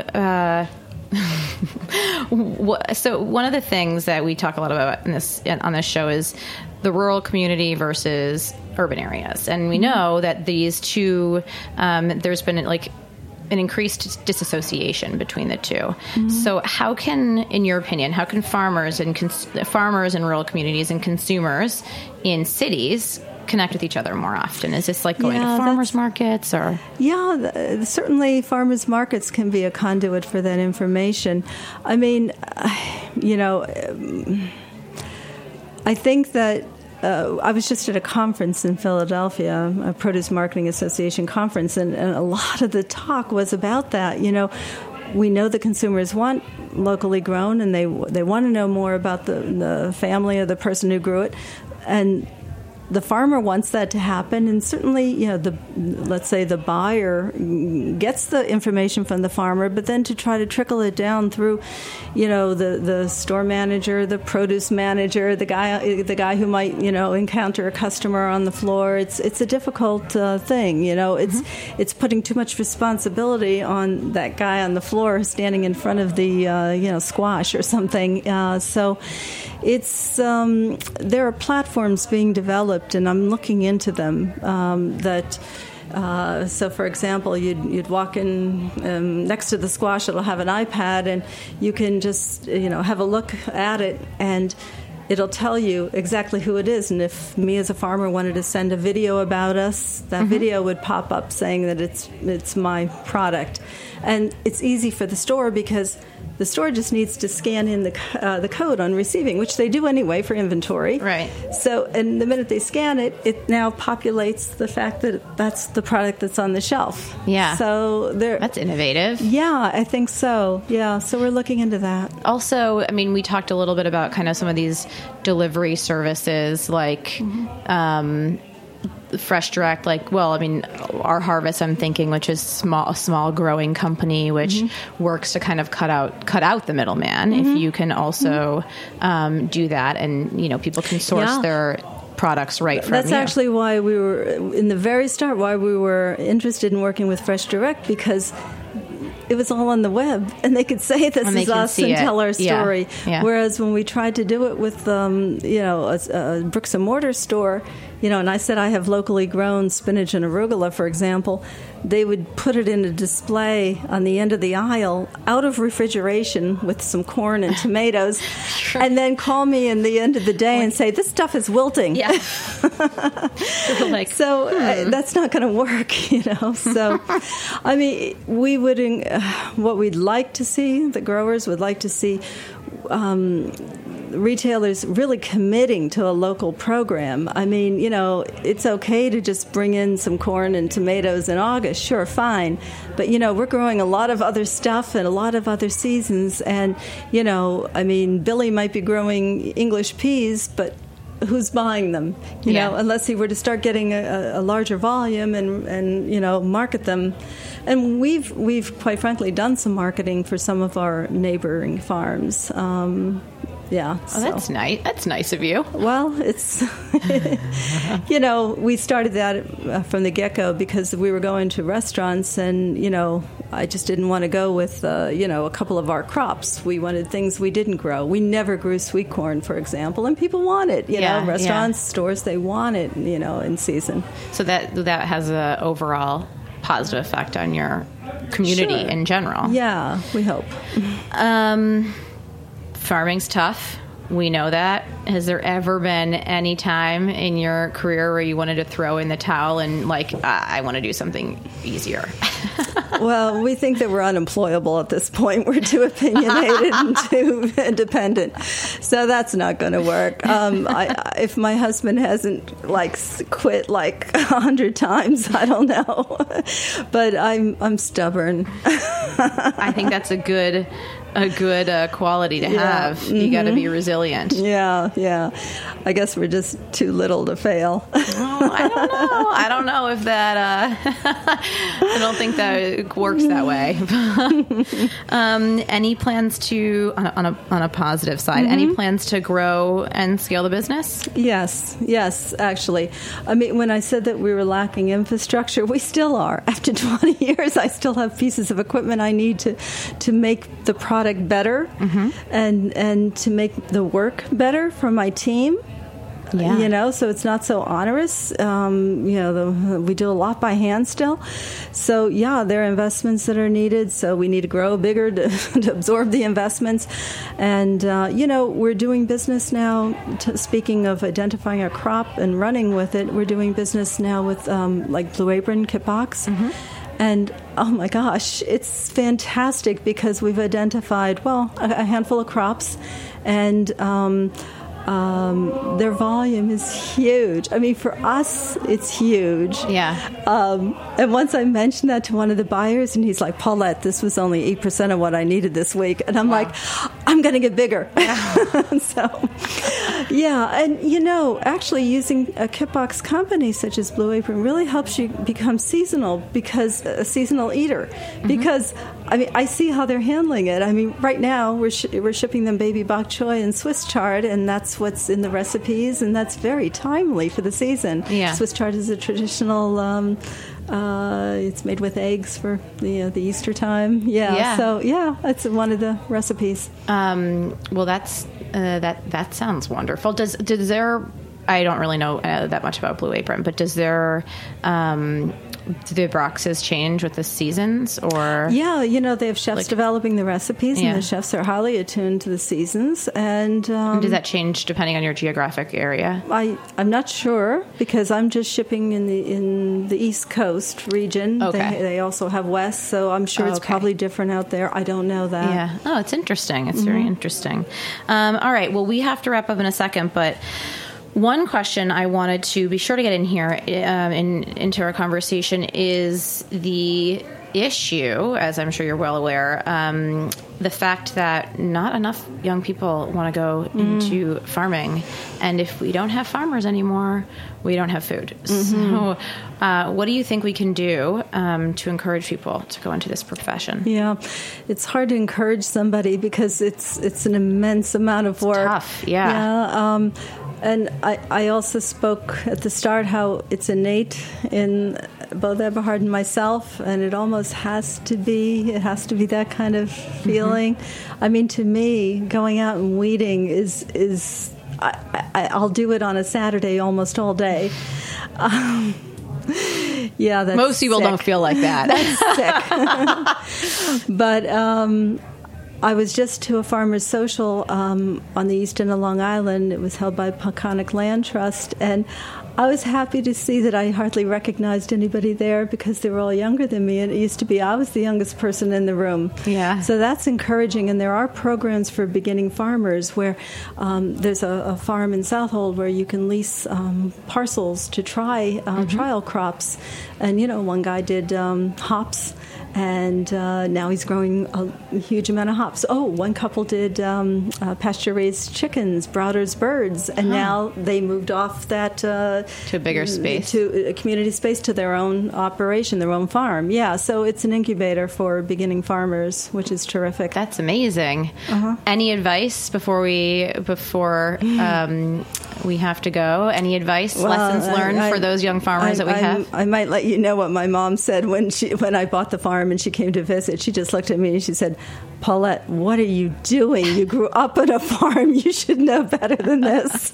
So one of the things that we talk a lot about on this show is the rural community versus urban areas, and we know that these two, there's been like an increased disassociation between the two. So how can, in your opinion, farmers and farmers in rural communities and consumers in cities connect with each other more often? Is this like going to farmers markets, or? Yeah, certainly farmers markets can be a conduit for that information. I mean, I think that I was just at a conference in Philadelphia, a Produce Marketing Association conference, and a lot of the talk was about that. We know the consumers want locally grown, and they want to know more about the family of the person who grew it, and the farmer wants that to happen, and certainly, let's say the buyer gets the information from the farmer, but then to try to trickle it down through, the store manager, the produce manager, the guy who might, encounter a customer on the floor. It's a difficult thing. It's putting too much responsibility on that guy on the floor standing in front of the squash or something. So it's there are platforms being developed, and I'm looking into them. So, for example, you'd walk in next to the squash. It'll have an iPad, and you can just have a look at it, and it'll tell you exactly who it is. And if me as a farmer wanted to send a video about us, that video would pop up saying that it's my product. And it's easy for the store, because the store just needs to scan in the code on receiving, which they do anyway for inventory. Right. So, and the minute they scan it, it now populates the fact that that's the product that's on the shelf. Yeah. So that's innovative. Yeah, I think so. Yeah. So we're looking into that. Also, I mean, we talked a little bit about kind of some of these delivery services, like Fresh Direct, our Harvest, I'm thinking, which is a small growing company, which works to kind of cut out the middleman. If you can also do that, and people can source their products right from That's you. actually why we were, in the very start, why we were interested in working with Fresh Direct, because it was all on the web, and they could say this is us and tell our story. Yeah. Whereas when we tried to do it with, a bricks and mortar store, and I said I have locally grown spinach and arugula, for example, they would put it in a display on the end of the aisle, out of refrigeration, with some corn and tomatoes, and then call me in the end of the day and say, this stuff is wilting. Yeah. That's not going to work, So, I mean, we would, what we'd like to see, the growers would like to see, retailers really committing to a local program. I mean, it's okay to just bring in some corn and tomatoes in August. Sure, fine. But, we're growing a lot of other stuff and a lot of other seasons. And, Billy might be growing English peas, but who's buying them? Unless he were to start getting a larger volume and market them. And we've quite frankly done some marketing for some of our neighboring farms. Yeah. Oh, that's nice. That's nice of you. Well, it's, we started that from the get-go because we were going to restaurants and, I just didn't want to go with, a couple of our crops. We wanted things we didn't grow. We never grew sweet corn, for example, and people want it. Restaurants, stores, they want it, in season. So that has a overall positive effect on your community in general. Yeah, we hope. Farming's tough. We know that. has there ever been any time in your career where you wanted to throw in the towel and like, I want to do something easier? Well, we think that we're unemployable at this point. We're too opinionated and too independent. So that's not going to work. If my husband hasn't quit 100 times, I don't know. But I'm stubborn. I think that's a good quality to have. Mm-hmm. You got to be resilient. Yeah. I guess we're just too little to fail. Oh, I don't know if that. I don't think that works that way. Any plans to, on a positive side, any plans to grow and scale the business? Yes, actually. I mean, when I said that we were lacking infrastructure, we still are. After 20 years, I still have pieces of equipment I need to make the product better and to make the work better for my team. Yeah. So it's not so onerous. We do a lot by hand still. So, there are investments that are needed. So we need to grow bigger to absorb the investments. And, we're doing business now, speaking of identifying a crop and running with it, we're doing business now with Blue Apron, Kitbox. And, oh my gosh, it's fantastic because we've identified, a handful of crops, and their volume is huge. I mean, for us, it's huge. Yeah. And once I mentioned that to one of the buyers, and he's like, Paulette, this was only 8% of what I needed this week. And I'm like, I'm going to get bigger. So, and, actually using a Kitbox company such as Blue Apron really helps you become seasonal, because a seasonal eater. Because, I mean, I see how they're handling it. I mean, right now we're shipping them baby bok choy and Swiss chard, and that's what's in the recipes, and that's very timely for the season. Yeah. Swiss chard is a traditional, it's made with eggs for the Easter time. Yeah. So, it's one of the recipes. Well, that sounds wonderful. Does there, I don't really know that much about Blue Apron, but does there, do the boxes change with the seasons, or? Yeah, they have chefs developing the recipes, and the chefs are highly attuned to the seasons. And does that change depending on your geographic area? I'm not sure, because I'm just shipping in the East Coast region. Okay. They also have West, so I'm sure it's probably different out there. I don't know that. Yeah. Oh, it's interesting. It's very interesting. All right. Well, we have to wrap up in a second, but one question I wanted to be sure to get in here into our conversation is the issue, as I'm sure you're well aware, the fact that not enough young people want to go into farming. And if we don't have farmers anymore, we don't have food. So what do you think we can do to encourage people to go into this profession? Yeah, it's hard to encourage somebody because it's an immense amount of work. It's tough, yeah. And I also spoke at the start how it's innate in both Eberhard and myself, and it almost has to be that kind of feeling. I mean, to me, going out and weeding is I'll do it on a Saturday almost all day. That's most people sick. Don't feel like that. That's sick. But I was just to a farmer's social on the east end of Long Island. It was held by Peconic Land Trust, and I was happy to see that I hardly recognized anybody there because they were all younger than me, and it used to be I was the youngest person in the room. Yeah. So that's encouraging, and there are programs for beginning farmers where there's a farm in Southold where you can lease parcels to try trial crops. And, one guy did hops, and now he's growing a huge amount of hops. Oh, one couple did pasture-raised chickens, Browder's birds, and now they moved off that to a bigger space, to a community space, to their own operation, their own farm. Yeah, so it's an incubator for beginning farmers, which is terrific. That's amazing. Any advice before we have to go? Any advice, lessons learned for those young farmers that we have? I might let you know what my mom said when I bought the farm and she came to visit. She just looked at me and she said, Paulette, what are you doing? You grew up on a farm. You should know better than this.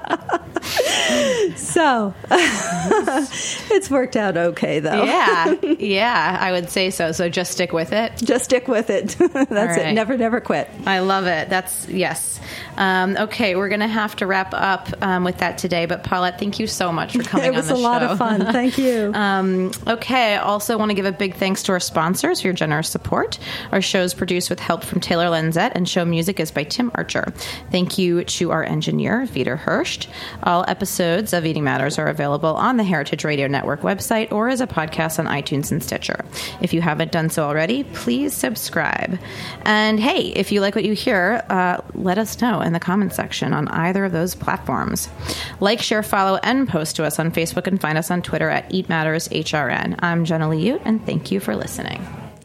So it's worked out okay, though. Yeah, I would say so. So just stick with it. Just stick with it. That's it. Never quit. I love it. Yes. Okay, we're going to have to wrap up with that today. But Paulette, thank you so much for coming on the show. It was a lot of fun. Thank you. Okay, I also want to give a big thanks to our sponsors for your generous support. Our show is produced with help from Taylor Lenzette, and show music is by Tim Archer. Thank you to our engineer, Vitor Hurst. All episodes of Eating Matters are available on the Heritage Radio Network website or as a podcast on iTunes and Stitcher. If you haven't done so already, please subscribe. And hey, if you like what you hear, let us know in the comments section on either of those platforms. Like, share, follow, and post to us on Facebook, and find us on Twitter at EatMattersHRN. I'm Jenna Liut, and thank you for listening.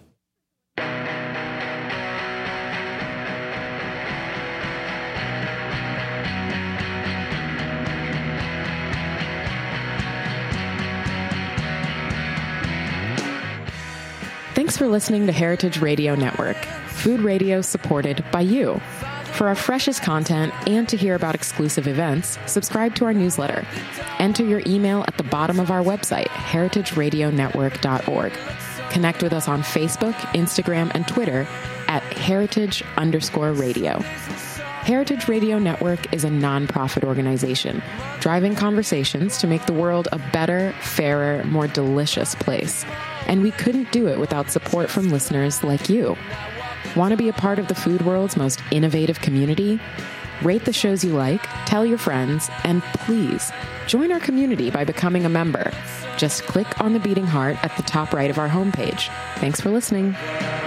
Thanks for listening to Heritage Radio Network, food radio supported by you. For our freshest content and to hear about exclusive events, subscribe to our newsletter. Enter your email at the bottom of our website, heritageradionetwork.org. Connect with us on Facebook, Instagram, and Twitter at heritage_radio. Heritage Radio Network is a nonprofit organization driving conversations to make the world a better, fairer, more delicious place. And we couldn't do it without support from listeners like you. Want to be a part of the food world's most innovative community? Rate the shows you like, tell your friends, and please join our community by becoming a member. Just click on the beating heart at the top right of our homepage. Thanks for listening.